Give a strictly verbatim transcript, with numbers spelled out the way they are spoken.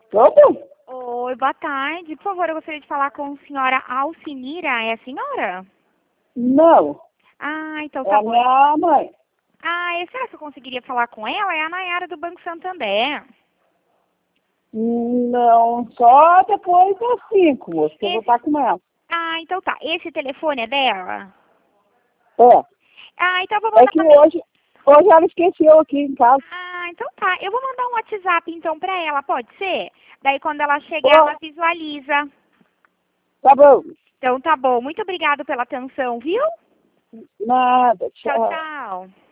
Tudo? Oi, boa tarde. Por favor, eu gostaria de falar com a senhora Alcinira. É a senhora? Não. Ah, então É tá a bom. minha mãe. Ah, e será que eu conseguiria falar com ela? É a Nayara do Banco Santander. Não, só depois das cinco, moço, que eu vou Esse... estar com ela. Ah, então tá. Esse telefone é dela? É. Ah, então eu vou É mandar que uma... men- hoje, hoje ela esqueceu aqui em casa. Ah, então tá. Eu vou mandar um WhatsApp então pra ela, pode ser? Daí quando ela chegar, Ó, ela visualiza. tá bom. Então tá bom. Muito obrigado pela atenção, viu? Nada, Tchau, tchau. tchau.